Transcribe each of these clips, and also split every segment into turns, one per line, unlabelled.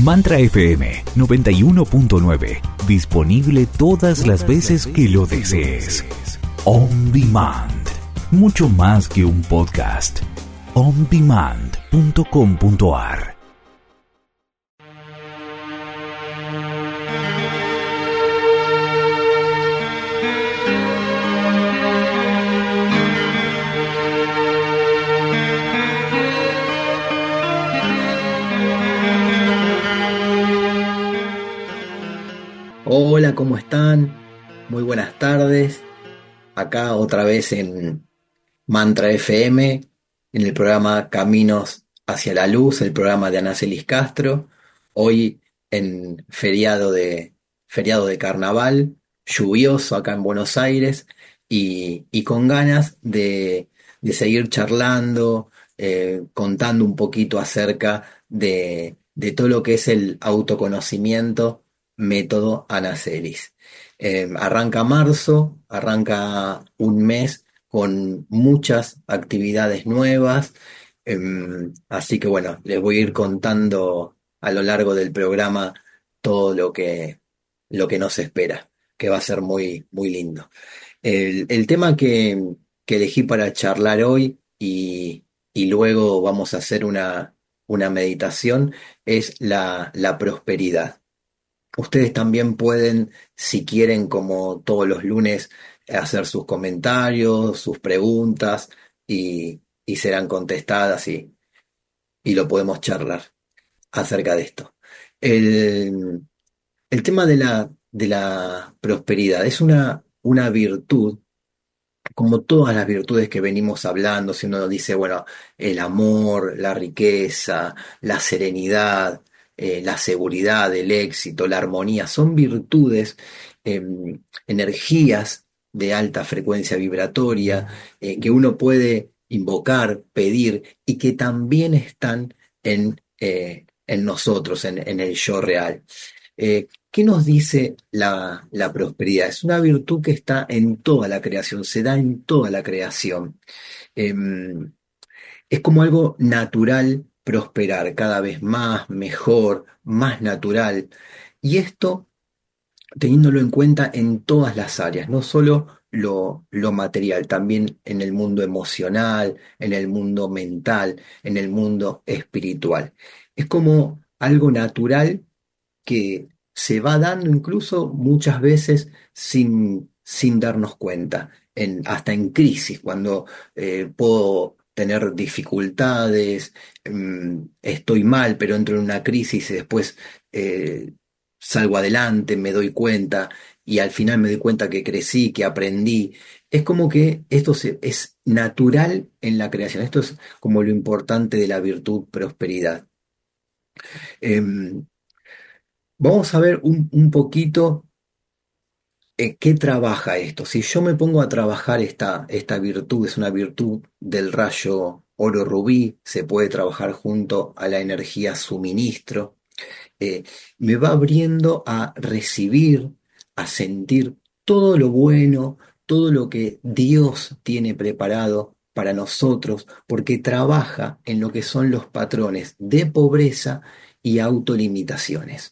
Mantra FM 91.9. Disponible todas las veces que lo desees. On Demand. Mucho más que un podcast. ondemand.com.ar.
Hola, ¿cómo están? Muy buenas tardes. Acá otra vez en Mantra FM, en el programa Caminos hacia la Luz, el programa de Anacelis Castro. Hoy en feriado de carnaval, lluvioso acá en Buenos Aires y con ganas de seguir charlando, contando un poquito acerca de todo lo que es el autoconocimiento método Anacelis. Arranca marzo, arranca un mes con muchas actividades nuevas, así que bueno, les voy a ir contando a lo largo del programa todo lo que nos espera, que va a ser muy, muy lindo. El tema que elegí para charlar hoy y luego vamos a hacer una meditación es la prosperidad. Ustedes también pueden, si quieren, como todos los lunes, hacer sus comentarios, sus preguntas y serán contestadas y lo podemos charlar acerca de esto. El, el tema de la prosperidad es una virtud, como todas las virtudes que venimos hablando, si uno dice, bueno, el amor, la riqueza, la serenidad, la seguridad, el éxito, la armonía, son virtudes, eh, energías de alta frecuencia vibratoria, que uno puede invocar, pedir y que también están en nosotros, en el yo real. ¿Qué nos dice la prosperidad? Es una virtud que está en toda la creación, se da en toda la creación. Em, es como algo natural prosperar, cada vez más, mejor, más natural. Y esto teniéndolo en cuenta en todas las áreas, no solo lo material, también en el mundo emocional, en el mundo mental, en el mundo espiritual. Es como algo natural que se va dando incluso muchas veces sin darnos cuenta, hasta en crisis, cuando puedo tener dificultades, estoy mal, pero entro en una crisis y después eh, salgo adelante, me doy cuenta y al final me doy cuenta que crecí, que aprendí. Es como que es natural en la creación. Esto es como lo importante de la virtud prosperidad. Em, Vamos a ver un poquito qué trabaja esto. Si yo me pongo a trabajar esta virtud, es una virtud del rayo oro rubí, se puede trabajar junto a la energía suministro, eh, me va abriendo a recibir, a sentir todo lo bueno, todo lo que Dios tiene preparado para nosotros, porque trabaja en lo que son los patrones de pobreza y autolimitaciones.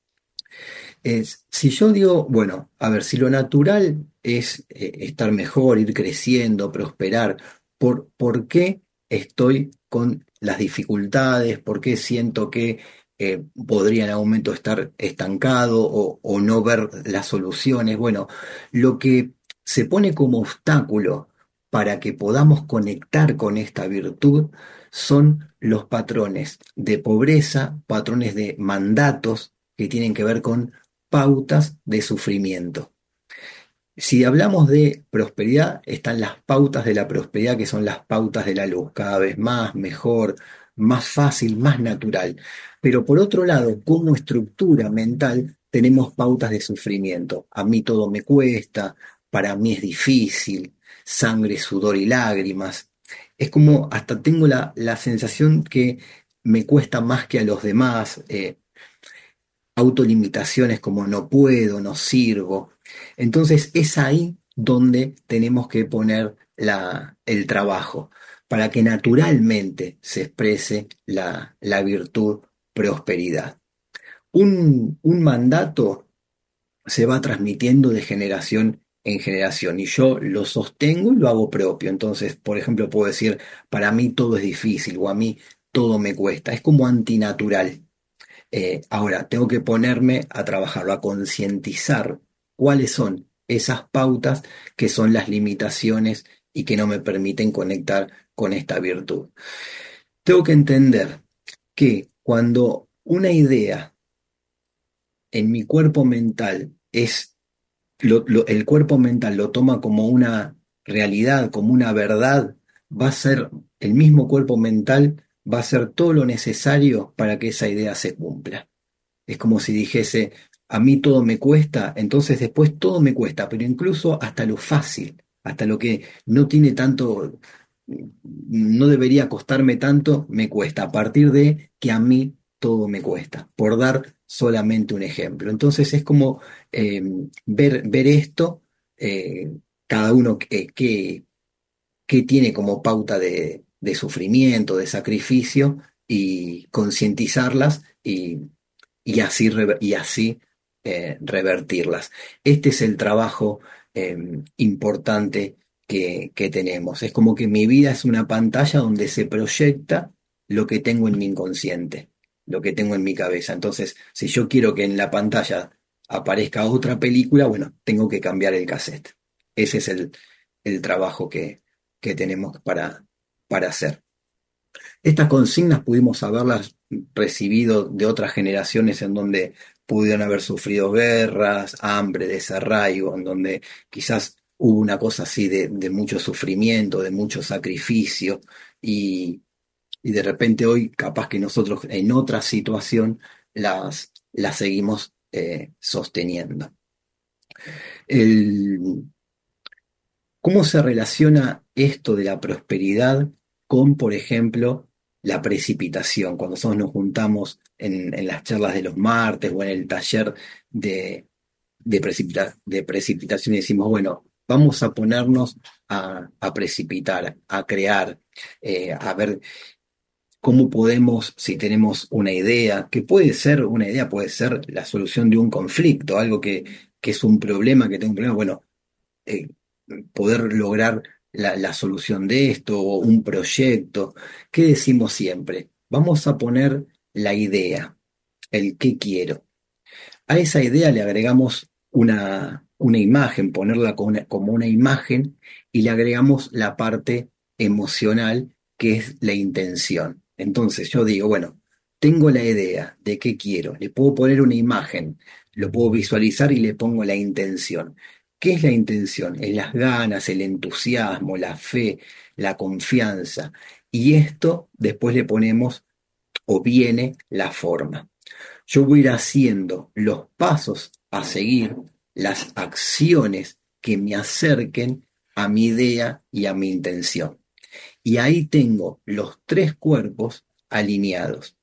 Si yo digo, bueno, a ver, si lo natural es estar mejor, ir creciendo, prosperar, ¿por qué estoy con las dificultades? ¿Por qué siento que podría en algún momento estar estancado o no ver las soluciones? Bueno, lo que se pone como obstáculo para que podamos conectar con esta virtud son los patrones de pobreza, patrones de mandatos que tienen que ver con pautas de sufrimiento. Si hablamos de prosperidad, están las pautas de la prosperidad, que son las pautas de la luz, cada vez más, mejor, más fácil, más natural. Pero por otro lado, como estructura mental, tenemos pautas de sufrimiento. A mí todo me cuesta, para mí es difícil, sangre, sudor y lágrimas. Es como hasta tengo la sensación que me cuesta más que a los demás. Autolimitaciones como no puedo, no sirvo. Entonces es ahí donde tenemos que poner el trabajo para que naturalmente se exprese la virtud prosperidad. Un mandato se va transmitiendo de generación en generación y yo lo sostengo y lo hago propio. Entonces, por ejemplo, puedo decir, para mí todo es difícil o a mí todo me cuesta. Es como antinatural. Ahora, tengo que ponerme a trabajarlo, a concientizar cuáles son esas pautas que son las limitaciones y que no me permiten conectar con esta virtud. Tengo que entender que cuando una idea en mi cuerpo mental el cuerpo mental lo toma como una realidad, como una verdad, va a ser el mismo cuerpo mental, va a hacer todo lo necesario para que esa idea se cumpla. Es como si dijese, a mí todo me cuesta, entonces después todo me cuesta, pero incluso hasta lo fácil, hasta lo que no tiene tanto, no debería costarme tanto, me cuesta, a partir de que a mí todo me cuesta, por dar solamente un ejemplo. Entonces es como ver esto, eh, cada uno que tiene como pauta de sufrimiento, de sacrificio, y concientizarlas y así revertirlas. Este es el trabajo importante que tenemos. Es como que mi vida es una pantalla donde se proyecta lo que tengo en mi inconsciente, lo que tengo en mi cabeza. Entonces, si yo quiero que en la pantalla aparezca otra película, bueno, tengo que cambiar el cassette. Ese es el trabajo que tenemos para hacer. Estas consignas pudimos haberlas recibido de otras generaciones en donde pudieron haber sufrido guerras, hambre, desarraigo, en donde quizás hubo una cosa así de mucho sufrimiento, de mucho sacrificio, y, y de repente hoy capaz que nosotros en otra situación las seguimos sosteniendo. El, ¿Cómo se relaciona esto de la prosperidad con, por ejemplo, la precipitación? Cuando nosotros nos juntamos en las charlas de los martes o en el taller de precipitación y decimos, bueno, vamos a ponernos a precipitar, a crear, a ver cómo podemos, si tenemos una idea, que puede ser una idea, puede ser la solución de un conflicto, algo que es un problema, que tengo un problema, bueno eh, poder lograr la solución de esto o un proyecto. ¿Qué decimos siempre? Vamos a poner la idea, el qué quiero. A esa idea le agregamos una imagen, ponerla como una imagen y le agregamos la parte emocional que es la intención. Entonces yo digo, bueno, tengo la idea de qué quiero, le puedo poner una imagen, lo puedo visualizar y le pongo la intención. ¿Qué es la intención? Es las ganas, el entusiasmo, la fe, la confianza. Y esto después le ponemos o viene la forma. Yo voy a ir haciendo los pasos a seguir, las acciones que me acerquen a mi idea y a mi intención. Y ahí tengo los tres cuerpos alineados.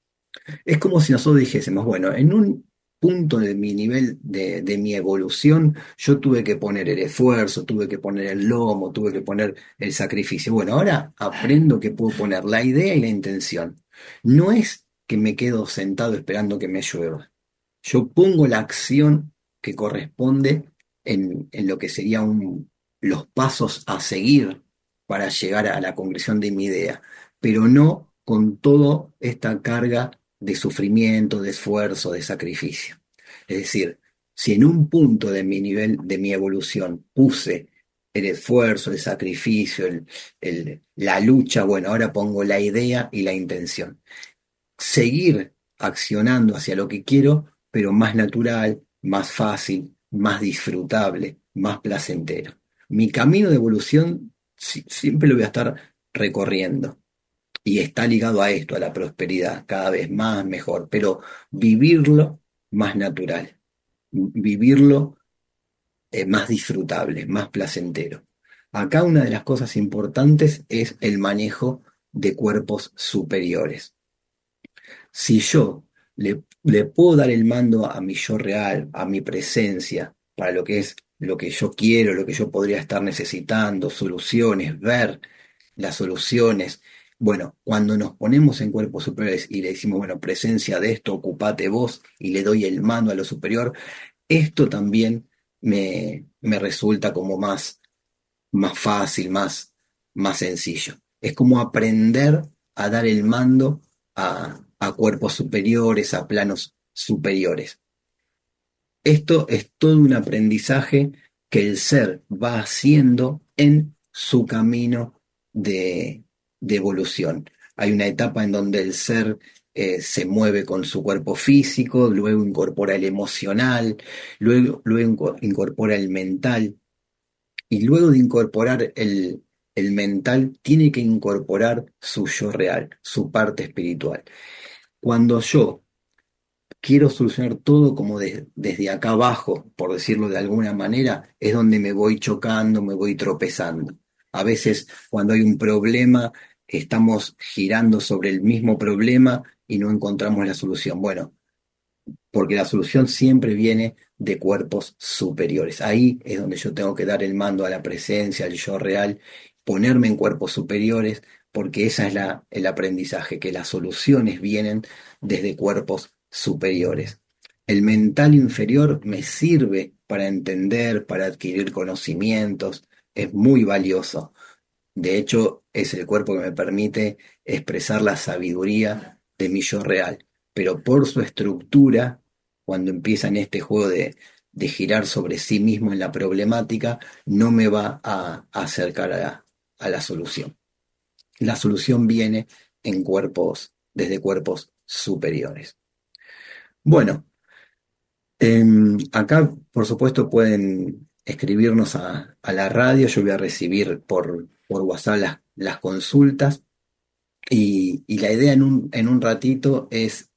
Es como si nosotros dijésemos, bueno, en un punto de mi nivel de mi evolución, yo tuve que poner el esfuerzo, tuve que poner el lomo, tuve que poner el sacrificio. Bueno, ahora aprendo que puedo poner la idea y la intención. No es que me quedo sentado esperando que me llueva. Yo pongo la acción que corresponde en lo que serían los pasos a seguir para llegar a la concreción de mi idea, pero no con toda esta carga de sufrimiento, de esfuerzo, de sacrificio. Es decir, si en un punto de mi nivel, de mi evolución, puse el esfuerzo, el sacrificio, la lucha, bueno, ahora pongo la idea y la intención. Seguir accionando hacia lo que quiero, pero más natural, más fácil, más disfrutable, más placentero. Mi camino de evolución siempre lo voy a estar recorriendo y está ligado a esto, a la prosperidad, cada vez más, mejor, pero vivirlo más natural, vivirlo más disfrutable, más placentero. Acá una de las cosas importantes es el manejo de cuerpos superiores. Si yo le puedo dar el mando a mi yo real, a mi presencia, para lo que es lo que yo quiero, lo que yo podría estar necesitando, soluciones, ver las soluciones, Bueno, cuando nos ponemos en cuerpos superiores y le decimos, bueno, presencia de esto, ocupate vos, y le doy el mando a lo superior, esto también me resulta como más fácil, más sencillo. Es como aprender a dar el mando a cuerpos superiores, a planos superiores. Esto es todo un aprendizaje que el ser va haciendo en su camino de, de evolución. Hay una etapa en donde el ser se mueve con su cuerpo físico, luego incorpora el emocional, luego incorpora el mental, y luego de incorporar el mental, tiene que incorporar su yo real, su parte espiritual. Cuando yo quiero solucionar todo como desde acá abajo, por decirlo de alguna manera, es donde me voy chocando, me voy tropezando. A veces cuando hay un problema, estamos girando sobre el mismo problema y no encontramos la solución. Bueno, porque la solución siempre viene de cuerpos superiores. Ahí es donde yo tengo que dar el mando a la presencia, al yo real, ponerme en cuerpos superiores, porque esa es el aprendizaje, que las soluciones vienen desde cuerpos superiores. El mental inferior me sirve para entender, para adquirir conocimientos, es muy valioso. De hecho, es el cuerpo que me permite expresar la sabiduría de mi yo real. Pero por su estructura, cuando empieza en este juego de girar sobre sí mismo en la problemática, no me va a acercar a la solución. La solución viene en cuerpos, desde cuerpos superiores. Bueno, acá, por supuesto, pueden escribirnos a la radio. Yo voy a recibir por WhatsApp las consultas. Y la idea en un ratito es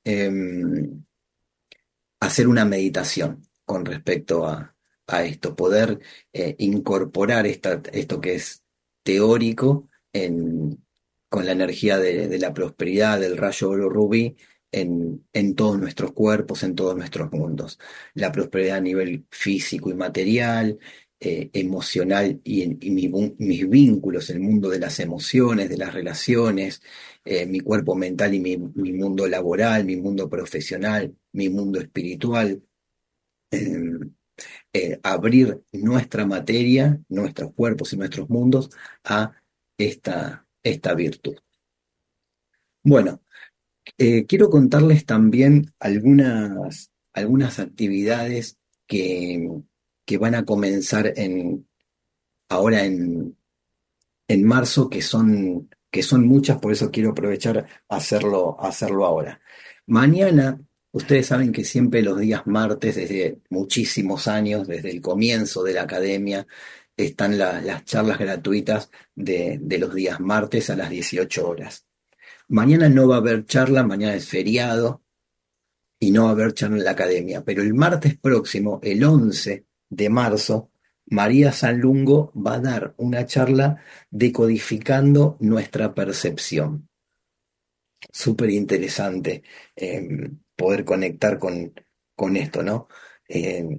hacer una meditación con respecto a esto, poder incorporar esto que es teórico con la energía de la prosperidad, del rayo oro rubí, en todos nuestros cuerpos, en todos nuestros mundos. La prosperidad a nivel físico y material, emocional y mis vínculos, el mundo de las emociones, de las relaciones, mi cuerpo mental y mi mundo laboral, mi mundo profesional, mi mundo espiritual, eh, abrir nuestra materia, nuestros cuerpos y nuestros mundos a esta virtud. Bueno, quiero contarles también algunas actividades que, que van a comenzar ahora en marzo, que son muchas, por eso quiero aprovechar hacerlo ahora. Mañana, ustedes saben que siempre los días martes, desde muchísimos años, desde el comienzo de la academia, están las charlas gratuitas de los días martes a las 18 horas. Mañana no va a haber charla, mañana es feriado y no va a haber charla en la academia, pero el martes próximo, el 11 de marzo, María Sanlungo va a dar una charla decodificando nuestra percepción. Súper interesante poder conectar con esto, ¿no? Eh,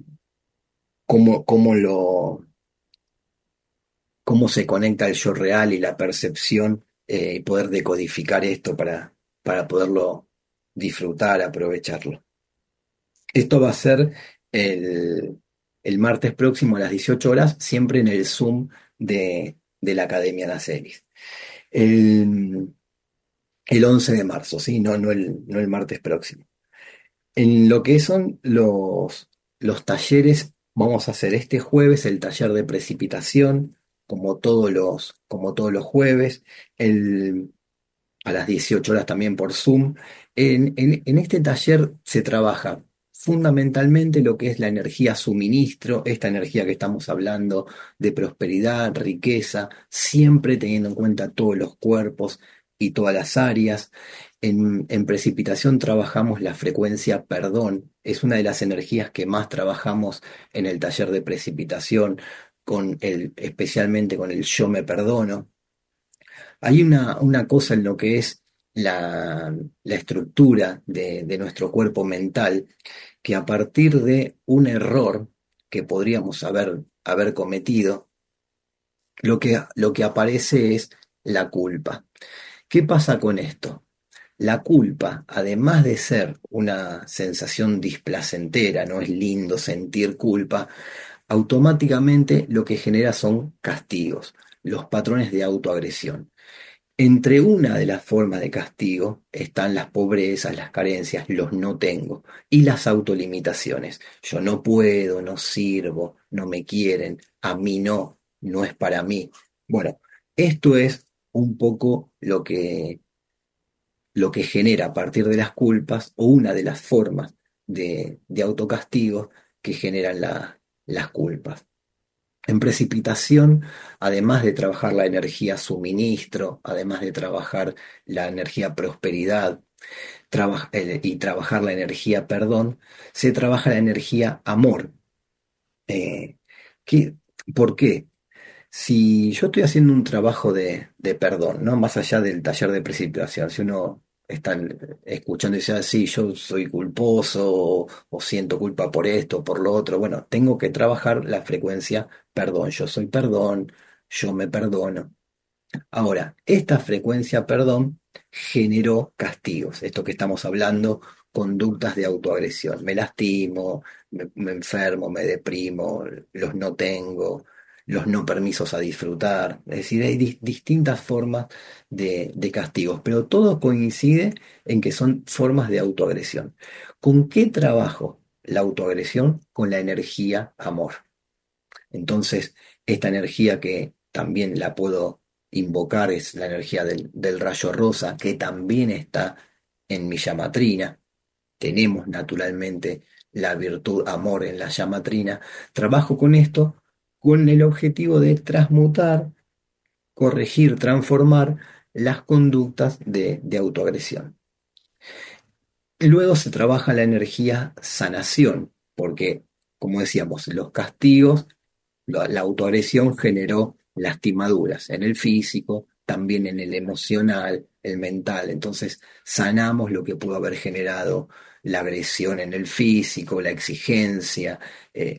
cómo cómo se conecta el yo real y la percepción, y poder decodificar esto para poderlo disfrutar, aprovecharlo. Esto va a ser el, el martes próximo a las 18 horas, siempre en el Zoom de la Academia Naceris. El, el 11 de marzo, ¿sí? No el martes próximo. En lo que son los talleres, vamos a hacer este jueves el taller de precipitación, como todos los jueves, a las 18 horas también por Zoom. En este taller se trabaja fundamentalmente lo que es la energía suministro, esta energía que estamos hablando de prosperidad, riqueza, siempre teniendo en cuenta todos los cuerpos y todas las áreas. En precipitación trabajamos la frecuencia perdón, es una de las energías que más trabajamos en el taller de precipitación, especialmente con el yo me perdono. Hay una cosa en lo que es la estructura de nuestro cuerpo mental, que a partir de un error que podríamos haber cometido, lo que aparece es la culpa. ¿Qué pasa con esto? La culpa, además de ser una sensación displacentera, no es lindo sentir culpa, automáticamente lo que genera son castigos, los patrones de autoagresión. Entre una de las formas de castigo están las pobrezas, las carencias, los no tengo y las autolimitaciones. Yo no puedo, no sirvo, no me quieren, a mí no, no es para mí. Bueno, esto es un poco lo que genera a partir de las culpas o una de las formas de autocastigo que generan las culpas. En precipitación, además de trabajar la energía suministro, además de trabajar la energía prosperidad y trabajar la energía perdón, se trabaja la energía amor. Eh, ¿qué- ¿Por qué? Si yo estoy haciendo un trabajo de perdón, ¿no? Más allá del taller de precipitación, si uno está escuchando y dice, sí, yo soy culposo o siento culpa por esto, por lo otro, bueno, tengo que trabajar la frecuencia perdón, yo soy perdón, yo me perdono. Ahora, esta frecuencia perdón generó castigos, esto que estamos hablando, conductas de autoagresión. Me lastimo, me enfermo, me deprimo, los no tengo, los no permisos a disfrutar. Es decir, hay distintas formas de castigos, pero todo coincide en que son formas de autoagresión. ¿Con qué trabajo la autoagresión? Con la energía amor. Entonces, esta energía que también la puedo invocar es la energía del rayo rosa, que también está en mi llamatrina. Tenemos naturalmente la virtud amor en la llamatrina. Trabajo con esto con el objetivo de transmutar, corregir, transformar las conductas de autoagresión. Luego se trabaja la energía sanación, porque, como decíamos, los castigos, la autoagresión generó lastimaduras en el físico, también en el emocional, el mental. Entonces, sanamos lo que pudo haber generado la agresión en el físico, la exigencia, eh,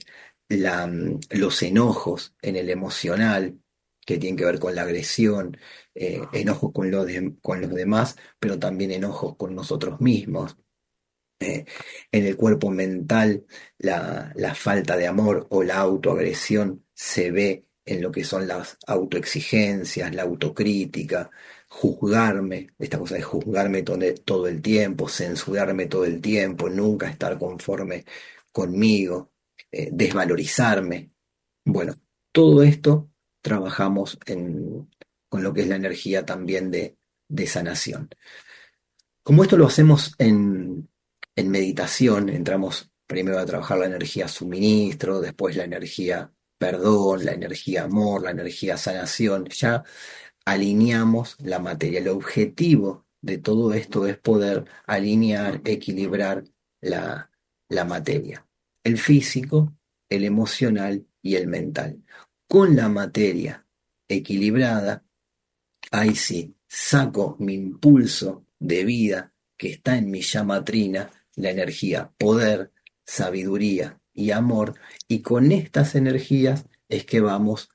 los enojos en el emocional, que tienen que ver con la agresión, enojos con los demás, pero también enojos con nosotros mismos. eh, en el cuerpo mental, la falta de amor o la autoagresión se ve en lo que son las autoexigencias, la autocrítica, juzgarme, esta cosa de juzgarme todo el tiempo, censurarme todo el tiempo, nunca estar conforme conmigo, desvalorizarme. Bueno, todo esto trabajamos con lo que es la energía también de sanación. Como esto lo hacemos en meditación, entramos primero a trabajar la energía suministro, después la energía perdón, la energía amor, la energía sanación, ya alineamos la materia. El objetivo de todo esto es poder alinear, equilibrar la, la materia, el físico, el emocional y el mental. Con la materia equilibrada, ahí sí, saco mi impulso de vida que está en mi llamatrina, la energía, poder, sabiduría y amor, y con estas energías es que vamos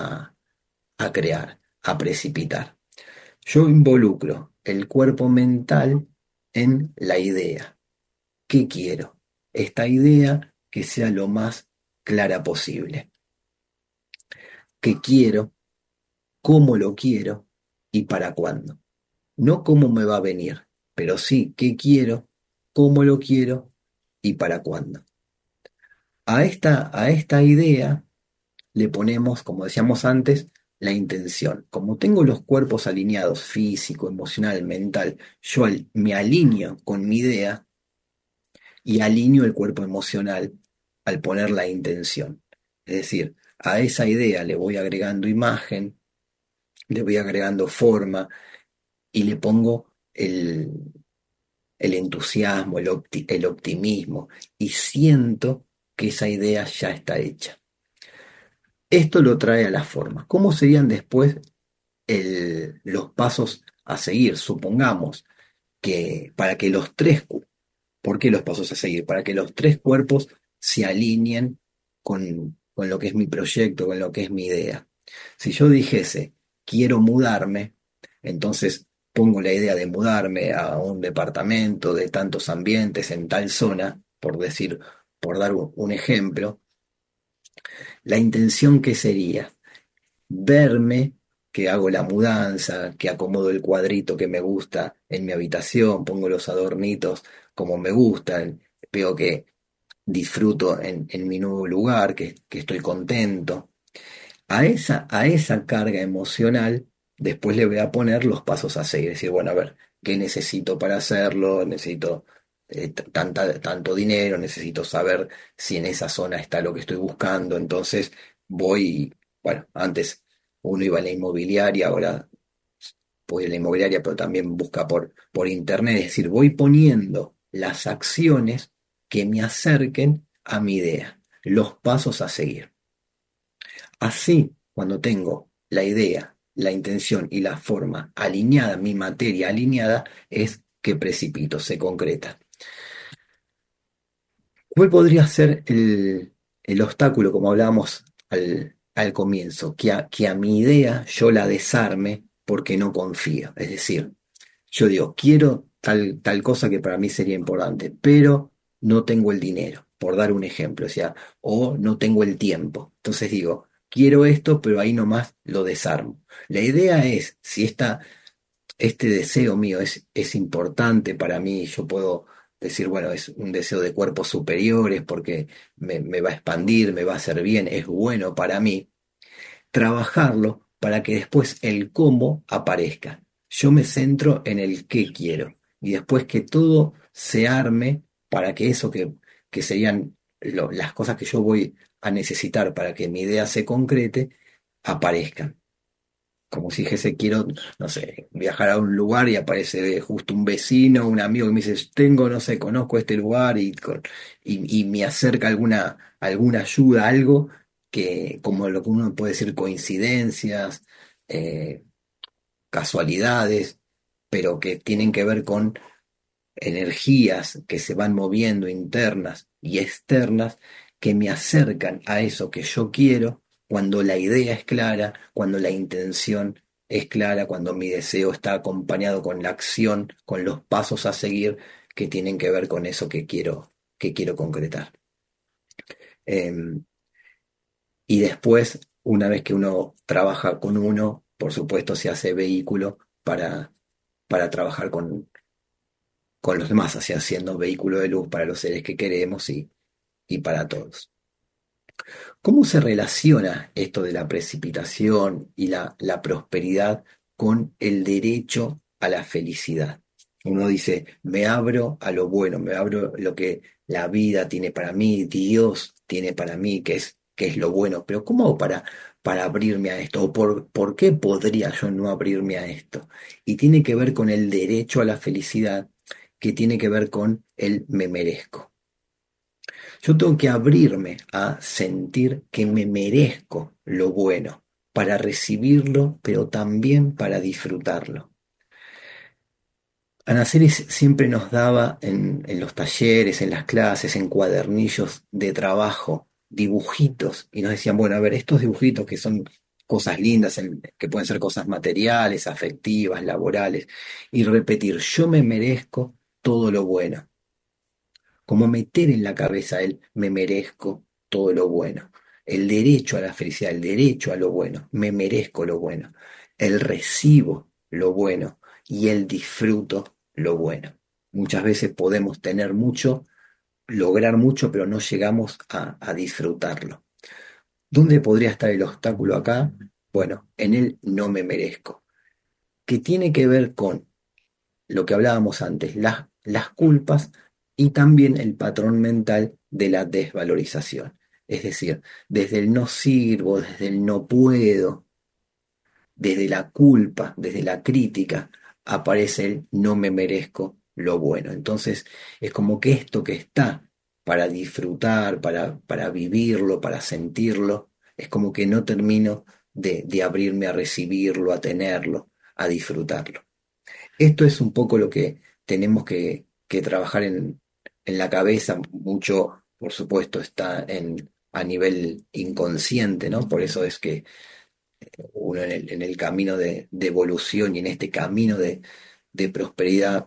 a crear, a precipitar. Yo involucro el cuerpo mental en la idea. ¿Qué quiero? Esta idea que sea lo más clara posible. ¿Qué quiero? ¿Cómo lo quiero? ¿Y para cuándo? No cómo me va a venir, pero sí qué quiero, cómo lo quiero y para cuándo. A esta idea le ponemos, como decíamos antes, la intención. Como tengo los cuerpos alineados, físico, emocional, mental, yo me alineo con mi idea y alineo el cuerpo emocional al poner la intención. Es decir, a esa idea le voy agregando imagen, le voy agregando forma y le pongo el entusiasmo, el optimismo, y siento que esa idea ya está hecha. Esto lo trae a la forma. ¿Cómo serían después los pasos a seguir? Supongamos que para que los tres, ¿por qué los pasos a seguir? Para que los tres cuerpos se alineen con lo que es mi proyecto, con lo que es mi idea. Si yo dijese, quiero mudarme, entonces pongo la idea de mudarme a un departamento de tantos ambientes en tal zona, por decir, por dar un ejemplo, la intención que sería verme que hago la mudanza, que acomodo el cuadrito que me gusta en mi habitación, pongo los adornitos como me gustan, veo que disfruto en mi nuevo lugar, que estoy contento. A esa carga emocional, después le voy a poner los pasos a seguir. Decir, bueno, a ver, ¿qué necesito para hacerlo? Necesito tanto dinero, necesito saber si en esa zona está lo que estoy buscando. Entonces voy, bueno, antes uno iba a la inmobiliaria, ahora voy a la inmobiliaria, pero también busca por internet. Es decir, voy poniendo las acciones que me acerquen a mi idea, los pasos a seguir. Así, cuando tengo la idea, la intención y la forma alineada, mi materia alineada, es que precipito, se concreta. ¿Cuál podría ser el obstáculo, como hablábamos al comienzo? Que a mi idea yo la desarme porque no confío. Es decir, yo digo, quiero tal cosa que para mí sería importante, pero no tengo el dinero, por dar un ejemplo, o sea, o no tengo el tiempo. Entonces digo, quiero esto, pero ahí nomás lo desarmo. La idea es, si este deseo mío es importante para mí, yo puedo decir, bueno, es un deseo de cuerpos superiores porque me va a expandir, me va a hacer bien, es bueno para mí trabajarlo para que después el cómo aparezca. Yo me centro en el qué quiero y después que todo se arme para que eso que serían las cosas que yo voy a necesitar para que mi idea se concrete, aparezcan. Como si dijese, quiero, no sé, viajar a un lugar y aparece justo un vecino, un amigo que me dice, tengo, no sé, conozco este lugar y me acerca alguna ayuda, algo que, como lo que uno puede decir, coincidencias, eh, casualidades, pero que tienen que ver con energías que se van moviendo internas y externas que me acercan a eso que yo quiero cuando la idea es clara, cuando la intención es clara, cuando mi deseo está acompañado con la acción, con los pasos a seguir que tienen que ver con eso que quiero concretar. Em, y después, una vez que uno trabaja con uno, por supuesto se hace vehículo para trabajar con los demás, así siendo vehículo de luz para los seres que queremos y para todos. ¿Cómo se relaciona esto de la precipitación y la prosperidad con el derecho a la felicidad? Uno dice, me abro a lo bueno, me abro lo que la vida tiene para mí, Dios tiene para mí, que es lo bueno, pero ¿cómo hago para abrirme a esto? ¿O por qué podría yo no abrirme a esto? Y tiene que ver con el derecho a la felicidad, que tiene que ver con el me merezco. Yo tengo que abrirme a sentir que me merezco lo bueno para recibirlo, pero también para disfrutarlo. Ana Ceres siempre nos daba en los talleres, en las clases, en cuadernillos de trabajo, dibujitos, y nos decían, bueno, a ver, estos dibujitos que son cosas lindas, que pueden ser cosas materiales, afectivas, laborales, y repetir, yo me merezco todo lo bueno, como meter en la cabeza el me merezco todo lo bueno, el derecho a la felicidad, el derecho a lo bueno, me merezco lo bueno, el recibo lo bueno y el disfruto lo bueno. Muchas veces podemos tener mucho, lograr mucho, pero no llegamos a disfrutarlo. ¿Dónde podría estar el obstáculo acá? Bueno, en el no me merezco, que tiene que ver con lo que hablábamos antes, las culpas y también el patrón mental de la desvalorización. Es decir, desde el no sirvo, desde el no puedo, desde la culpa, desde la crítica, aparece el no me merezco lo bueno. Entonces, es como que esto que está para disfrutar, para vivirlo, para sentirlo, es como que no termino de abrirme a recibirlo, a tenerlo, a disfrutarlo. Esto es un poco lo que tenemos que trabajar en la cabeza. Mucho, por supuesto, está a nivel inconsciente, ¿no? Por eso es que Uno en el camino de evolución y en este camino de prosperidad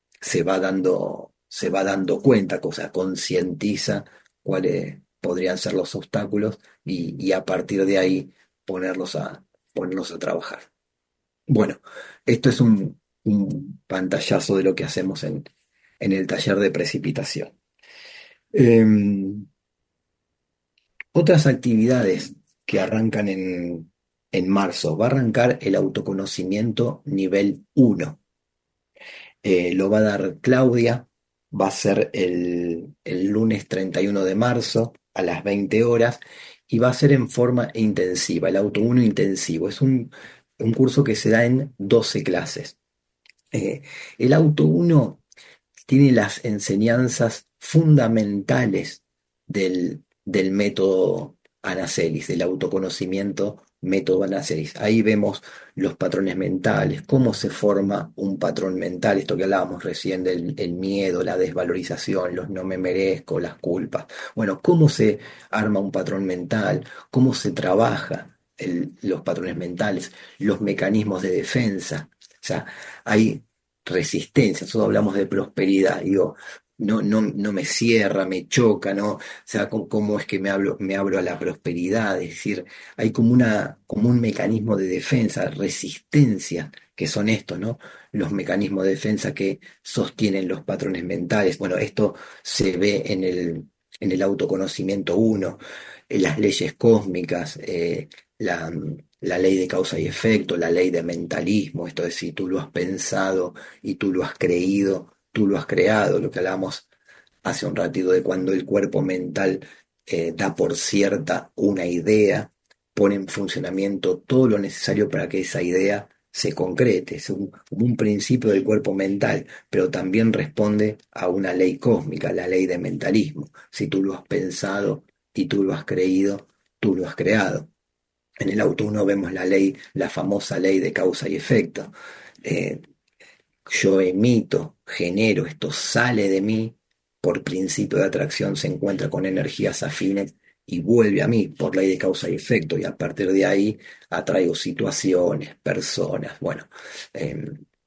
se va dando cuenta, o sea, concientiza cuáles podrían ser los obstáculos y a partir de ahí ponerlos ponerlos a trabajar. Bueno, esto es un pantallazo de lo que hacemos en el taller de precipitación. Otras actividades que arrancan en marzo. Va a arrancar el autoconocimiento nivel uno. Lo va a dar Claudia. Va a ser el lunes 31 de marzo a las 20 horas y va a ser en forma intensiva, el auto uno intensivo. Es un curso que se da en 12 clases. Eh, el auto uno tiene las enseñanzas fundamentales del método Anacelis, del autoconocimiento método Anacelis. Ahí vemos los patrones mentales, cómo se forma un patrón mental, esto que hablábamos recién del el miedo, la desvalorización, los no me merezco, las culpas. Bueno, cómo se arma un patrón mental, cómo se trabaja los patrones mentales, los mecanismos de defensa. O sea, hay resistencia, nosotros hablamos de prosperidad, digo, no me cierra, me choca, ¿no? O sea, cómo es que me abro a la prosperidad, es decir, hay como un mecanismo de defensa, resistencia, que son estos, ¿no? Los mecanismos de defensa que sostienen los patrones mentales. Bueno, esto se ve en el autoconocimiento uno, en las leyes cósmicas, la ley de causa y efecto, la ley de mentalismo, esto es, si tú lo has pensado y tú lo has creído, tú lo has creado, lo que hablábamos hace un ratito de cuando el cuerpo mental da por cierta una idea, pone en funcionamiento todo lo necesario para que esa idea se concrete, es como un principio del cuerpo mental, pero también responde a una ley cósmica, la ley de mentalismo. Si tú lo has pensado y tú lo has creído, tú lo has creado. En el auto uno vemos la ley, la famosa ley de causa y efecto. Eh, yo emito, genero, esto sale de mí, por principio de atracción se encuentra con energías afines y vuelve a mí por ley de causa y efecto, y a partir de ahí atraigo situaciones, personas. Bueno, eh,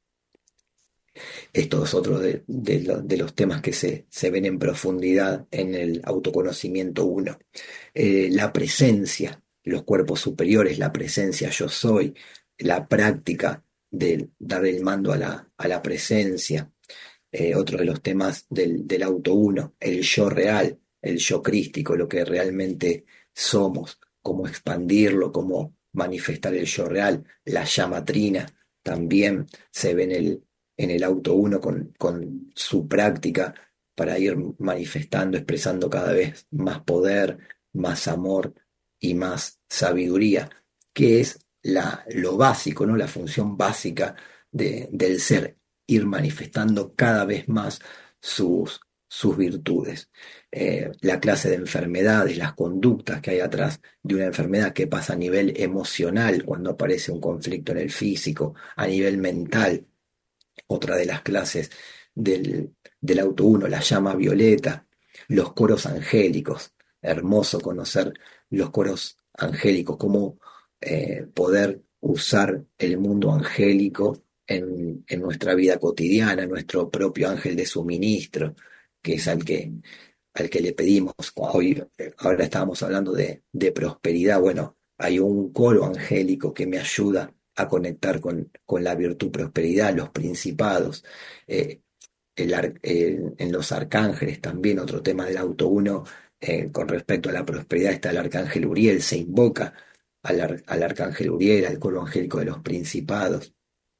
esto es otro de los temas que se ven en profundidad en el autoconocimiento uno. La presencia, los cuerpos superiores, la presencia yo soy, la práctica de dar el mando a a la presencia. Otro de los temas del auto uno, el yo real, el yo crístico, lo que realmente somos, cómo expandirlo, cómo manifestar el yo real, la llama trina también se ve en el auto uno con su práctica para ir manifestando, expresando cada vez más poder, más amor y más sabiduría, que es lo básico, ¿no? La función básica del ser, ir manifestando cada vez más sus virtudes. La clase de enfermedades, las conductas que hay atrás de una enfermedad que pasa a nivel emocional cuando aparece un conflicto en el físico, a nivel mental, otra de las clases del auto uno, la llama violeta, los coros angélicos. Hermoso conocer los coros angélicos, cómo poder usar el mundo angélico en nuestra vida cotidiana, nuestro propio ángel de suministro, que es al que le pedimos. Hoy, ahora estábamos hablando de prosperidad. Bueno, hay un coro angélico que me ayuda a conectar con la virtud prosperidad, los principados, eh, en los arcángeles también, otro tema del auto uno, con respecto a la prosperidad está el arcángel Uriel, se invoca al arcángel Uriel, al coro angélico de los principados,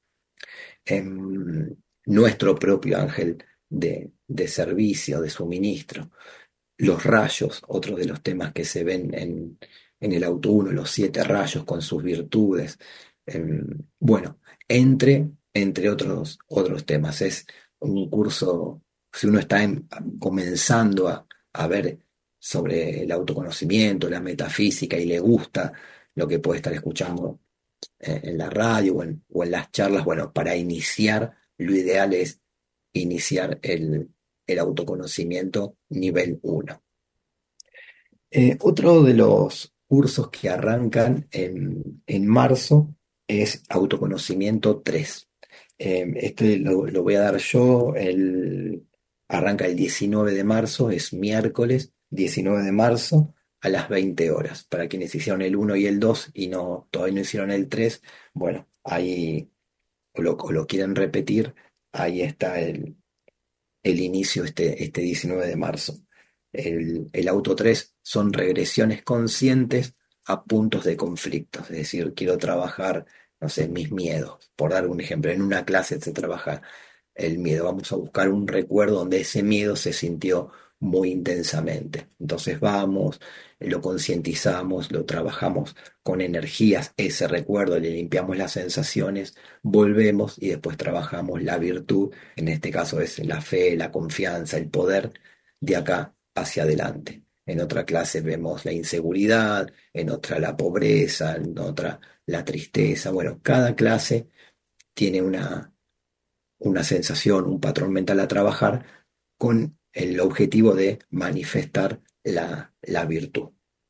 nuestro propio ángel de servicio, de suministro, los rayos, otros de los temas que se ven en el auto uno, los siete rayos con sus virtudes. Bueno, entre otros temas. Es un curso, si uno está comenzando a ver sobre el autoconocimiento, la metafísica y le gusta lo que puede estar escuchando en la radio o en las charlas, bueno, para iniciar, lo ideal es iniciar el autoconocimiento nivel uno. Otro cursos que arrancan en marzo es Autoconocimiento 3. Este lo voy a dar yo, arranca el 19 de marzo, es miércoles 19 de marzo a las 20 horas. Para quienes hicieron el uno y el 2 y todavía no hicieron el 3, bueno, ahí o lo quieren repetir, ahí está el inicio este 19 de marzo. El auto 3 son regresiones conscientes a puntos de conflicto, es decir, quiero trabajar, no sé, mis miedos. Por dar un ejemplo, en una clase se trabaja el miedo, vamos a buscar un recuerdo donde ese miedo se sintió muy intensamente. Entonces vamos, lo concientizamos, lo trabajamos con energías, ese recuerdo, le limpiamos las sensaciones, volvemos y después trabajamos la virtud, en este caso es la fe, la confianza, el poder de acá hacia adelante. En otra clase vemos la inseguridad, en otra la pobreza, en otra la tristeza. Bueno, cada clase tiene una sensación, un patrón mental a trabajar con el objetivo de manifestar la virtud.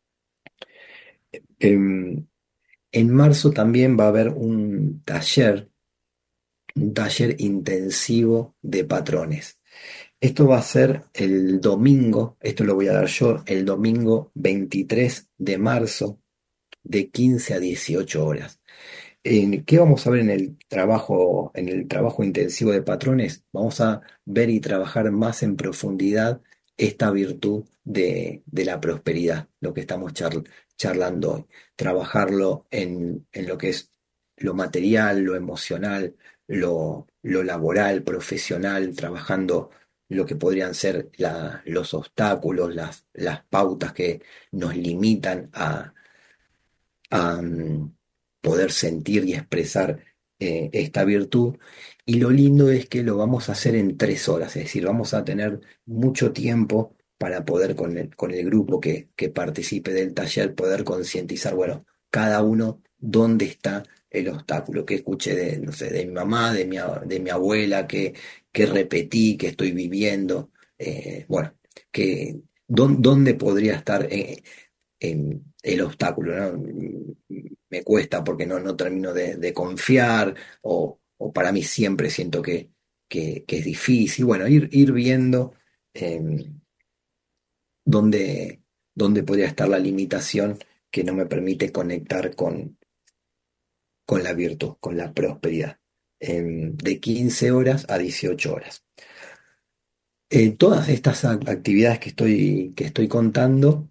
En, en marzo también va a haber un taller intensivo de patrones. Esto va a ser el domingo, esto lo voy a dar yo, el domingo 23 de marzo de 15 a 18 horas. ¿Qué vamos a ver en el trabajo intensivo de patrones? Vamos a ver y trabajar más en profundidad esta virtud de la prosperidad, lo que estamos charlando hoy. Trabajarlo en lo que es lo material, lo emocional, lo laboral, profesional, trabajando lo que podrían ser los obstáculos, las pautas que nos limitan a poder sentir y expresar esta virtud. Y lo lindo es que lo vamos a hacer en 3 horas, es decir, vamos a tener mucho tiempo para poder con el grupo que participe del taller, poder concientizar, bueno, cada uno dónde está el obstáculo, que escuché de, no sé, de mi mamá, de mi abuela, que repetí, que estoy viviendo, bueno, dónde podría estar el obstáculo, ¿no? Me cuesta porque no termino de confiar o para mí siempre siento que es difícil. Bueno, ir viendo eh, dónde, dónde podría estar la limitación que no me permite conectar con la virtud, con la prosperidad. De 15 horas a 18 horas. Todas estas actividades que estoy contando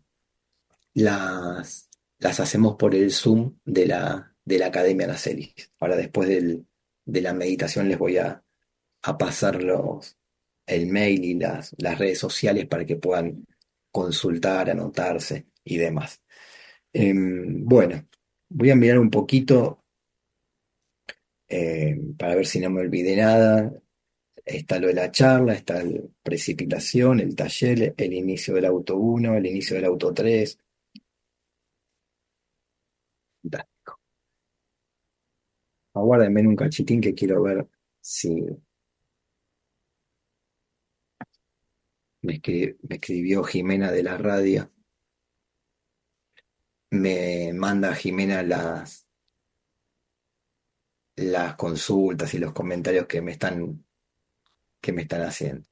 las hacemos por el Zoom de la Academia Nacelis. Ahora, después de la meditación, les voy a pasar el mail y las redes sociales para que puedan consultar, anotarse y demás. Bueno, voy a mirar un poquito para ver si no me olvidé nada. Está lo de la charla, está la precipitación, el taller, el inicio del auto 1, el inicio del auto 3. Aguárdenme en un cachitín que quiero ver si me escribió Jimena de la radio. Me manda Jimena las consultas y los comentarios que me están haciendo.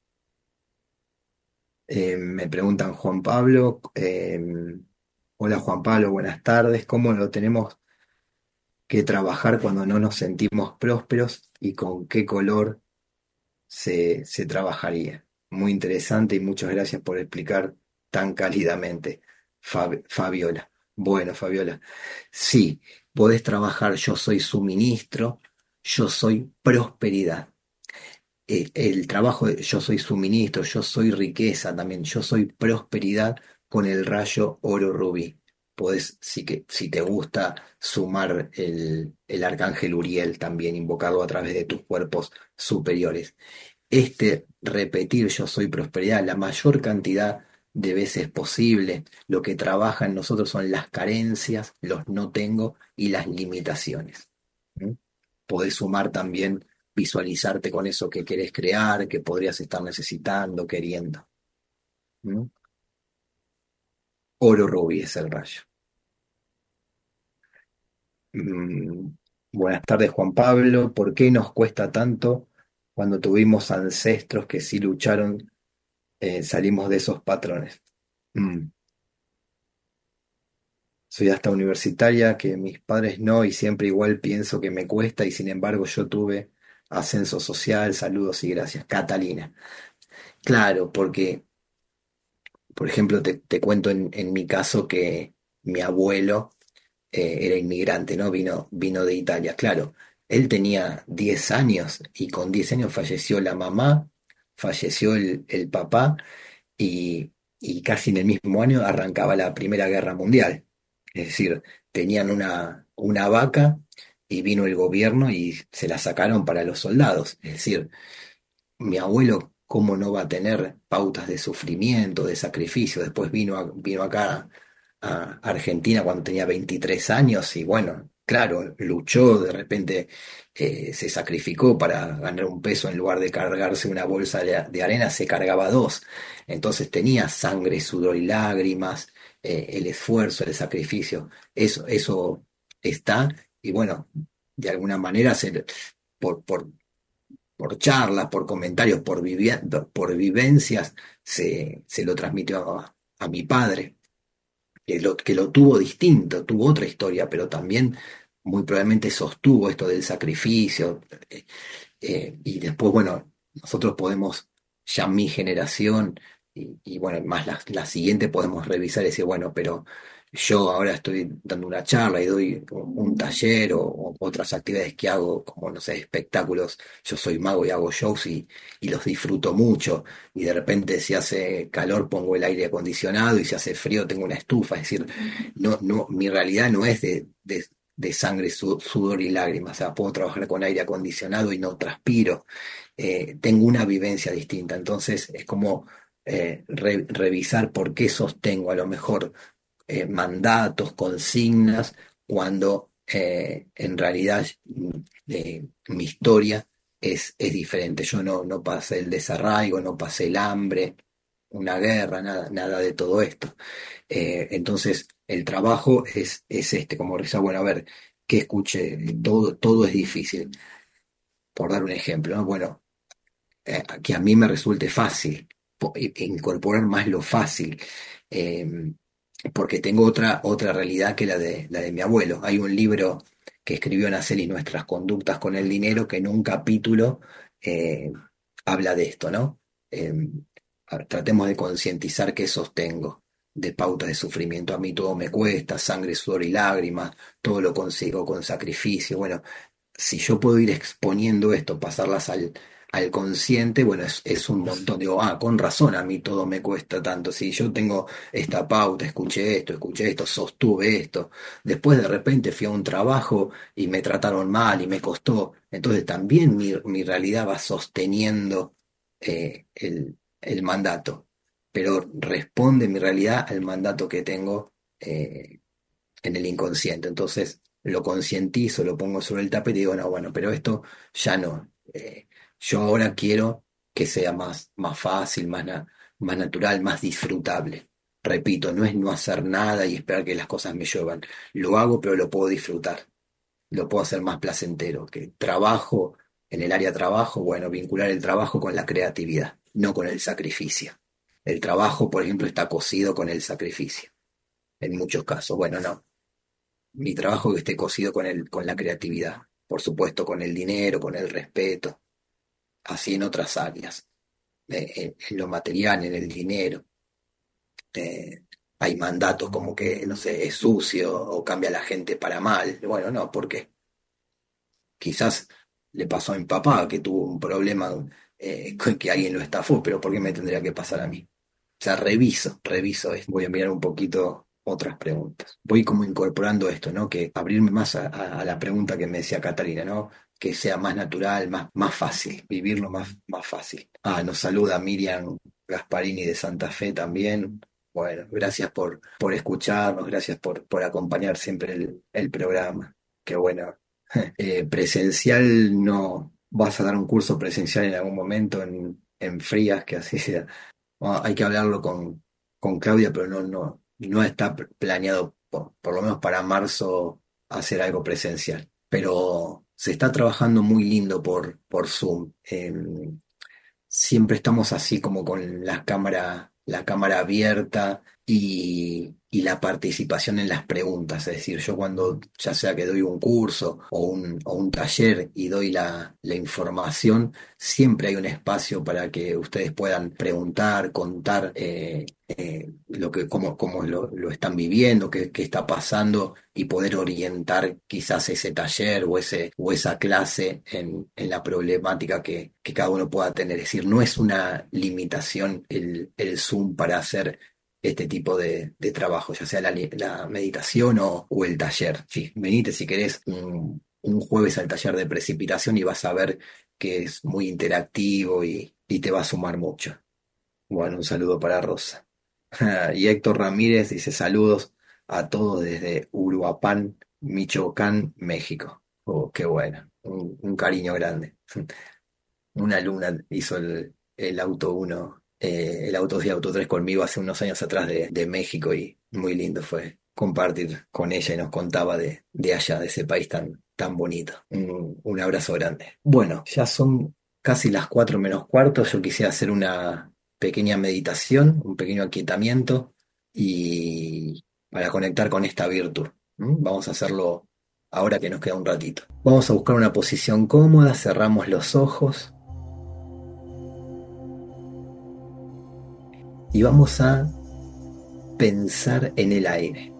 Me preguntan Juan Pablo. Hola Juan Pablo, buenas tardes. ¿Cómo lo tenemos que trabajar cuando no nos sentimos prósperos y con qué color se trabajaría? Muy interesante y muchas gracias por explicar tan cálidamente, Fabiola. Bueno, Fabiola, sí, podés trabajar yo soy suministro, yo soy prosperidad. El trabajo de yo soy suministro, yo soy riqueza también, yo soy prosperidad con el rayo oro rubí. Podés, si te gusta, sumar el arcángel Uriel también, invocarlo a través de tus cuerpos superiores. Repetir yo soy prosperidad la mayor cantidad de veces posible, lo que trabaja en nosotros son las carencias, los no tengo y las limitaciones. ¿Mm? Podés sumar también visualizarte con eso que querés crear, que podrías estar necesitando, queriendo. ¿Mm? Oro rubí es el rayo. Mm, Buenas tardes, Juan Pablo. ¿Por qué nos cuesta tanto cuando tuvimos ancestros que sí lucharon, salimos de esos patrones? Mm, Soy hasta universitaria, que mis padres no, y siempre igual pienso que me cuesta, y sin embargo yo tuve ascenso social, saludos y gracias. Catalina. Claro, porque, por ejemplo, te cuento en mi caso que mi abuelo era inmigrante, ¿no? Vino de Italia, claro. Él tenía 10 años y con 10 años falleció la mamá, falleció el papá y casi en el mismo año arrancaba la Primera Guerra Mundial. Es decir, tenían una vaca y vino el gobierno y se la sacaron para los soldados. Es decir, mi abuelo, ¿cómo no va a tener pautas de sufrimiento, de sacrificio? Después vino acá a Argentina cuando tenía 23 años y bueno, claro, luchó, de repente se sacrificó para ganar un peso en lugar de cargarse una bolsa de arena, se cargaba dos. Entonces tenía sangre, sudor y lágrimas, el esfuerzo, el sacrificio. Eso está y bueno, de alguna manera por, por por charlas, por comentarios, por vivencias, se lo transmitió a mi padre, que lo tuvo distinto, tuvo otra historia, pero también muy probablemente sostuvo esto del sacrificio. Y después, bueno, nosotros podemos, ya mi generación, y bueno, más la siguiente podemos revisar y decir, bueno, pero yo ahora estoy dando una charla y doy un taller o otras actividades que hago, como, no sé, espectáculos. Yo soy mago y hago shows y los disfruto mucho. Y de repente si hace calor pongo el aire acondicionado y si hace frío tengo una estufa. Es decir, no, mi realidad no es de sangre, sudor y lágrimas. O sea, puedo trabajar con aire acondicionado y no transpiro. Tengo una vivencia distinta. Entonces es como revisar por qué sostengo a lo mejor mandatos, consignas, cuando en realidad mi historia es diferente. Yo no pasé el desarraigo, no pasé el hambre, una guerra, nada de todo esto. Entonces, el trabajo es este, como reza, bueno, a ver, ¿qué escuché? Todo es difícil, por dar un ejemplo, ¿no? Bueno, que a mí me resulte fácil, incorporar más lo fácil, eh, porque tengo otra realidad que la de mi abuelo. Hay un libro que escribió Naceli, Nuestras conductas con el dinero, que en un capítulo eh, habla de esto, ¿no? Eh, Tratemos de concientizar qué sostengo de pautas de sufrimiento. A mí todo me cuesta, sangre, sudor y lágrimas, todo lo consigo con sacrificio. Bueno, si yo puedo ir exponiendo esto, pasarlas al consciente, bueno, es un montón. Digo, con razón, a mí todo me cuesta tanto. Si yo tengo esta pauta, escuché esto, sostuve esto, después de repente fui a un trabajo y me trataron mal y me costó. Entonces también mi realidad va sosteniendo el mandato, pero responde mi realidad al mandato que tengo en el inconsciente. Entonces lo concientizo, lo pongo sobre el tapete y digo, no, bueno, pero esto ya no. Yo ahora quiero que sea más fácil, más natural, más disfrutable. Repito, no es no hacer nada y esperar que las cosas me lluevan. Lo hago, pero lo puedo disfrutar. Lo puedo hacer más placentero. Que trabajo en el área trabajo, bueno, vincular el trabajo con la creatividad, no con el sacrificio. El trabajo, por ejemplo, está cosido con el sacrificio, en muchos casos. Bueno, no, mi trabajo que esté cosido con la creatividad, por supuesto con el dinero, con el respeto, así en otras áreas, en lo material, en el dinero. eh, Hay mandatos como que, no sé, es sucio o cambia a la gente para mal. Bueno, no, porque quizás le pasó a mi papá que tuvo un problema con que alguien lo estafó, pero ¿por qué me tendría que pasar a mí? O sea, reviso esto. Voy a mirar un poquito otras preguntas. Voy como incorporando esto, ¿no? Que abrirme más a la pregunta que me decía Catalina, ¿no? Que sea más natural, más fácil, vivirlo más fácil. Nos saluda Miriam Gasparini de Santa Fe también. Bueno, gracias por escucharnos, gracias por acompañar siempre el programa. Qué bueno. Presencial no. ¿Vas a dar un curso presencial en algún momento en Frías, que así sea? Hay que hablarlo con Claudia, pero no está planeado por lo menos para marzo hacer algo presencial. Pero se está trabajando muy lindo por Zoom. Siempre estamos así como con la cámara abierta y la participación en las preguntas. Es decir, yo cuando ya sea que doy un curso o un taller y doy la información, siempre hay un espacio para que ustedes puedan preguntar, contar cómo lo están viviendo, qué está pasando y poder orientar quizás ese taller o esa clase en la problemática que cada uno pueda tener. Es decir, no es una limitación el Zoom para hacer este tipo de trabajo, ya sea la meditación o el taller. Sí, venite si querés un jueves al taller de precipitación y vas a ver que es muy interactivo y te va a sumar mucho. Bueno, un saludo para Rosa. Y Héctor Ramírez dice saludos a todos desde Uruapan, Michoacán, México. Oh, qué bueno. Un cariño grande. Una alumna hizo el auto uno, el auto 2 y auto 3 conmigo hace unos años atrás de México y muy lindo fue compartir con ella y nos contaba de allá, de ese país tan bonito. Un abrazo grande. Bueno, ya son casi las 4 menos cuarto. Yo quisiera hacer una pequeña meditación, un pequeño aquietamiento y para conectar con esta virtud. Vamos a hacerlo ahora que nos queda un ratito. Vamos a buscar una posición cómoda, cerramos los ojos y vamos a pensar en el aire.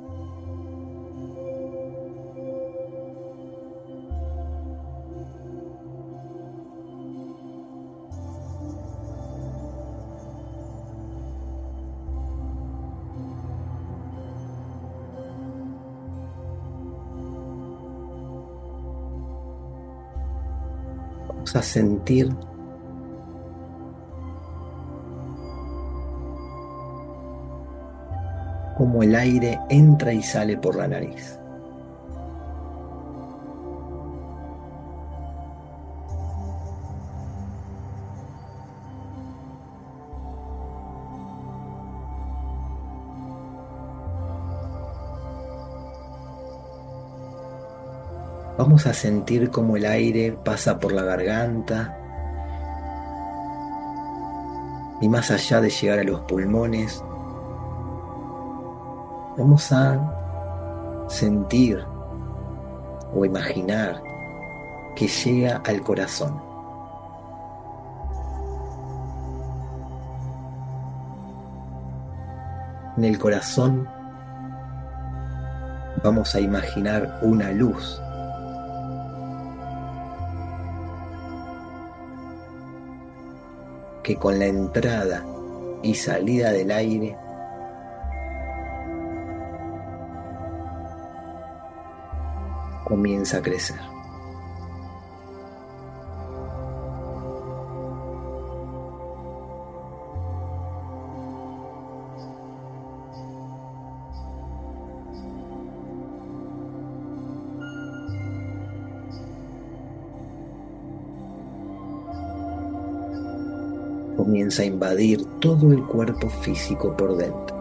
Vamos a sentir cómo el aire entra y sale por la nariz. Vamos a sentir cómo el aire pasa por la garganta y más allá de llegar a los pulmones, vamos a sentir o imaginar que llega al corazón. En el corazón vamos a imaginar una luz que con la entrada y salida del aire comienza a crecer. Comienza a invadir todo el cuerpo físico por dentro.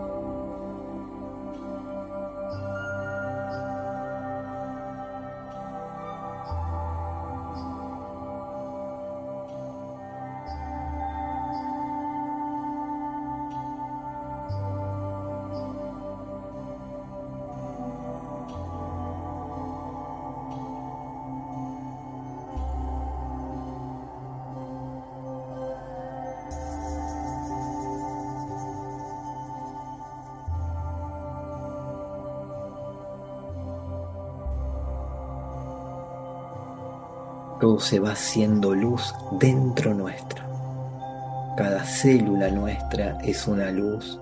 Todo se va haciendo luz dentro nuestro. Cada célula nuestra es una luz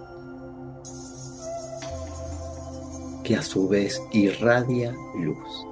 que a su vez irradia luz.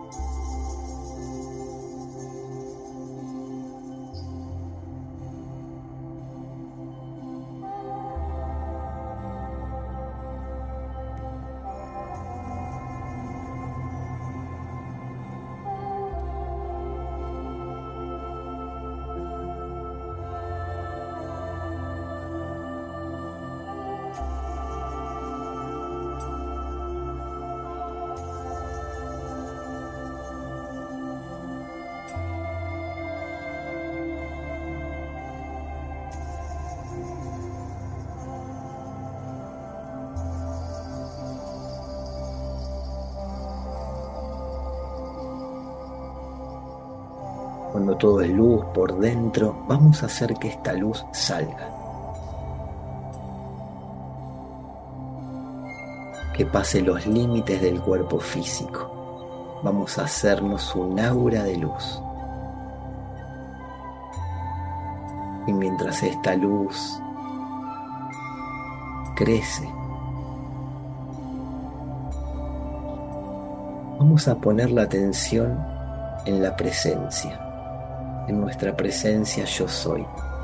Cuando todo es luz por dentro, vamos a hacer que esta luz salga, que pase los límites del cuerpo físico. Vamos a hacernos un aura de luz. Y mientras esta luz crece, vamos a poner la atención en la presencia, en nuestra presencia yo soy.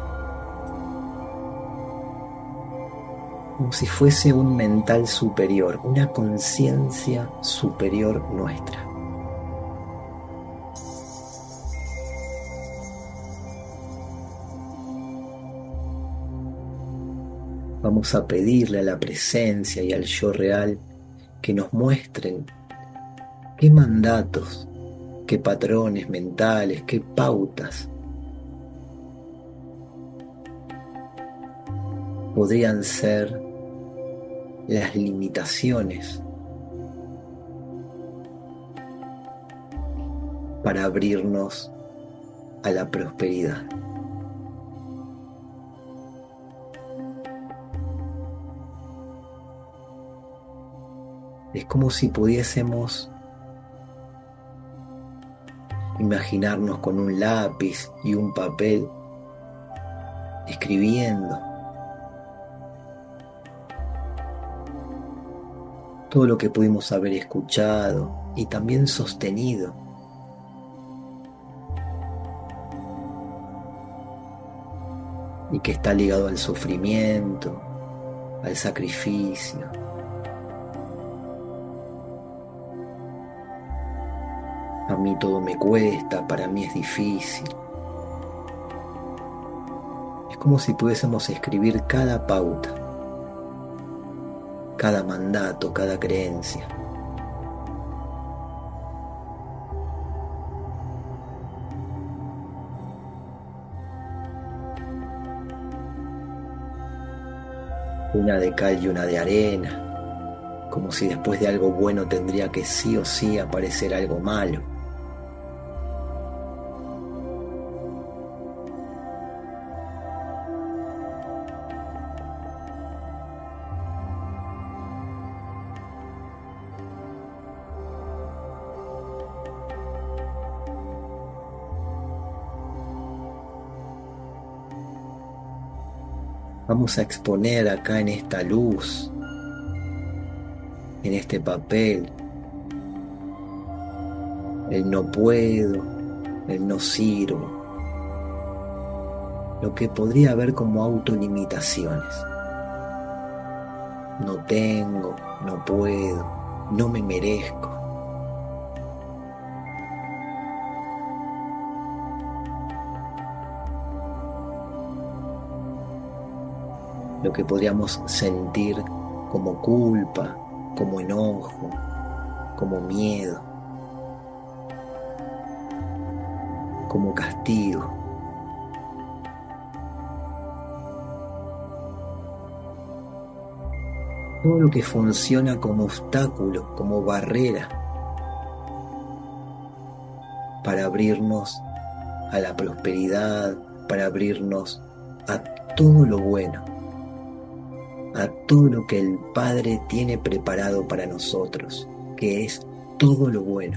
Como si fuese un mental superior, una conciencia superior nuestra. Vamos a pedirle a la presencia y al yo real que nos muestren qué mandatos, qué patrones mentales, qué pautas podrían ser las limitaciones para abrirnos a la prosperidad. Es como si pudiésemos imaginarnos con un lápiz y un papel escribiendo todo lo que pudimos haber escuchado y también sostenido. Y que está ligado al sufrimiento, al sacrificio. A mí todo me cuesta, para mí es difícil. Es como si pudiésemos escribir cada pauta, cada mandato, cada creencia. Una de cal y una de arena, como si después de algo bueno tendría que sí o sí aparecer algo malo. Vamos a exponer acá en esta luz, en este papel, el no puedo, el no sirvo, lo que podría haber como autolimitaciones. No tengo, no puedo, no me merezco. Lo que podríamos sentir como culpa, como enojo, como miedo, como castigo. Todo lo que funciona como obstáculo, como barrera para abrirnos a la prosperidad, para abrirnos a todo lo bueno, a todo lo que el Padre tiene preparado para nosotros, que es todo lo bueno.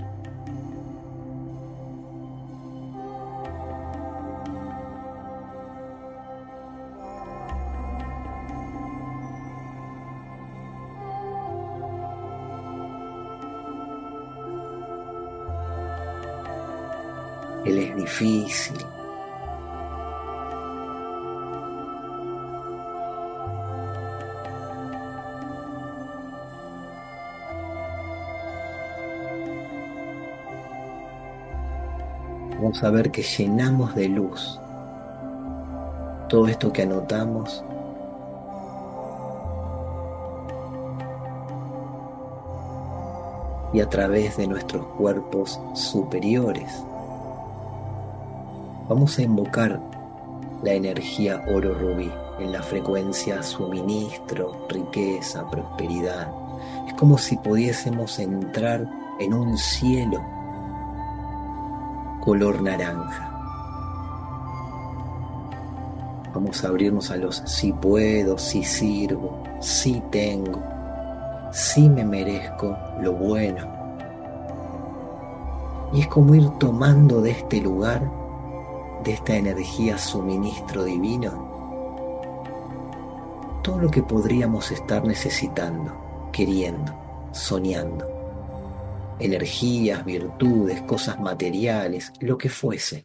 Él es difícil. Vamos a ver que llenamos de luz todo esto que anotamos y a través de nuestros cuerpos superiores vamos a invocar la energía oro rubí en la frecuencia suministro, riqueza, prosperidad. Es como si pudiésemos entrar en un cielo color naranja. Vamos a abrirnos a los sí puedo, sí sirvo, sí tengo, sí me merezco lo bueno. Y es como ir tomando de este lugar, de esta energía suministro divino, todo lo que podríamos estar necesitando, queriendo, soñando. Energías, virtudes, cosas materiales, lo que fuese.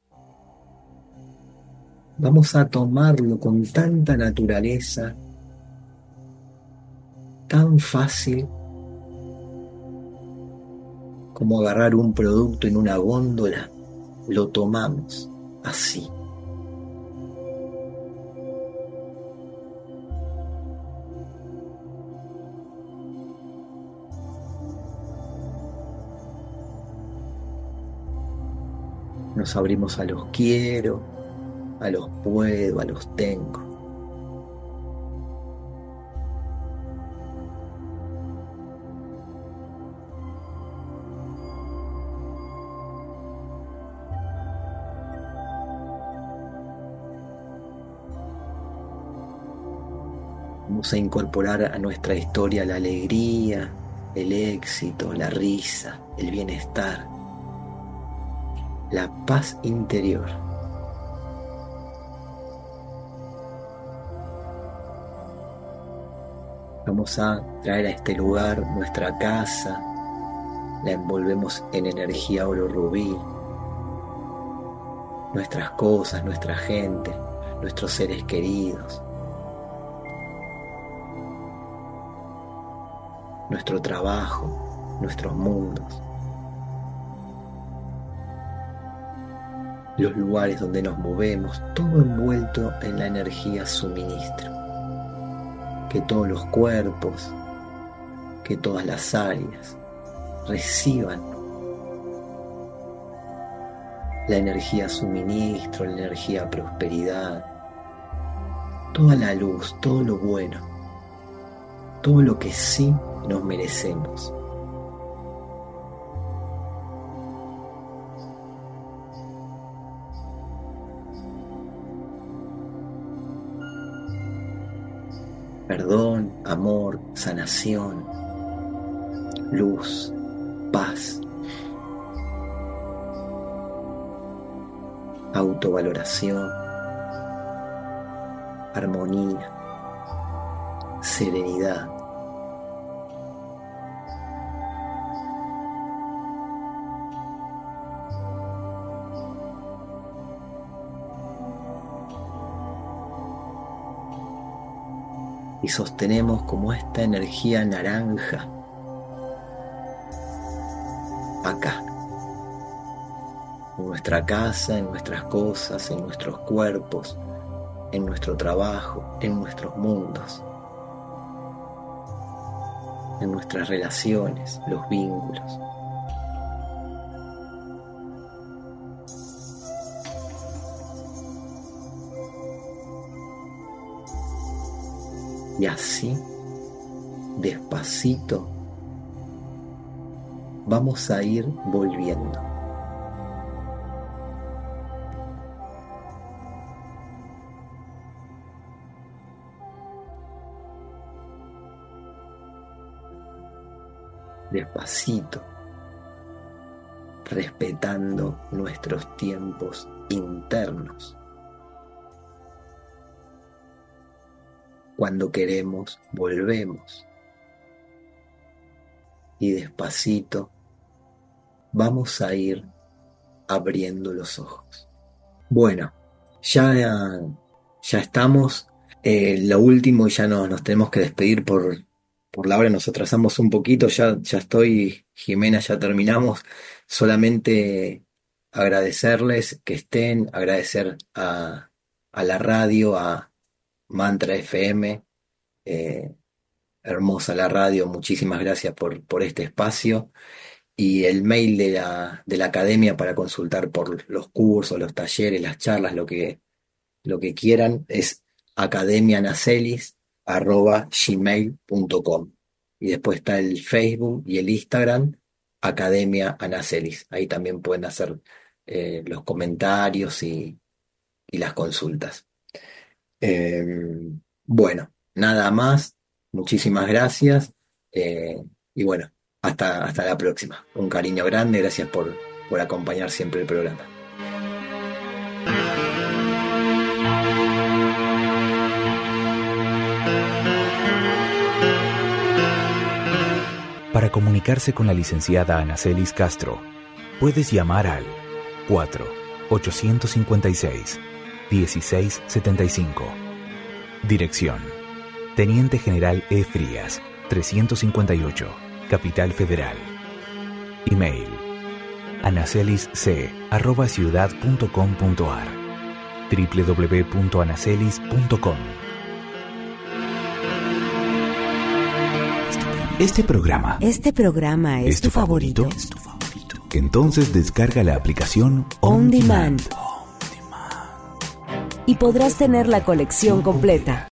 Vamos a tomarlo con tanta naturaleza, tan fácil como agarrar un producto en una góndola, lo tomamos así. Nos abrimos a los quiero, a los puedo, a los tengo. Vamos a incorporar a nuestra historia la alegría, el éxito, la risa, el bienestar, la paz interior. Vamos a traer a este lugar nuestra casa, la envolvemos en energía oro rubí, nuestras cosas, nuestra gente, nuestros seres queridos, nuestro trabajo, nuestros mundos, los lugares donde nos movemos, todo envuelto en la energía suministro. Que todos los cuerpos, que todas las áreas reciban la energía suministro, la energía prosperidad, toda la luz, todo lo bueno, todo lo que sí nos merecemos. Perdón, amor, sanación, luz, paz, autovaloración, armonía, serenidad. Y sostenemos como esta energía naranja acá, en nuestra casa, en nuestras cosas, en nuestros cuerpos, en nuestro trabajo, en nuestros mundos, en nuestras relaciones, los vínculos. Y así, despacito, vamos a ir volviendo. Despacito, respetando nuestros tiempos internos. Cuando queremos, volvemos. Y despacito vamos a ir abriendo los ojos. Bueno, ya estamos. Lo último, ya nos tenemos que despedir por la hora. Nos atrasamos un poquito. Ya estoy, Jimena, ya terminamos. Solamente agradecerles que estén, agradecer a la radio, a Mantra FM, hermosa la radio, muchísimas gracias por este espacio y el mail de la academia para consultar por los cursos, los talleres, las charlas, lo que quieran es academianacelis@gmail.com y después está el Facebook y el Instagram Academia Anacelis, ahí también pueden hacer los comentarios y las consultas. Eh, bueno, nada más. Muchísimas gracias. Y bueno, hasta la próxima. Un cariño grande. Gracias por acompañar siempre el programa.
Para comunicarse con la licenciada Anacelis Castro, puedes llamar al 4-856-1675. Dirección: Teniente General E. Frías, 358, Capital Federal. Email: anacelisc@ciudad.com.ar, www.anacelis.com. Este programa
es tu favorito.
Entonces descarga la aplicación
On Demand. Y podrás tener la colección completa.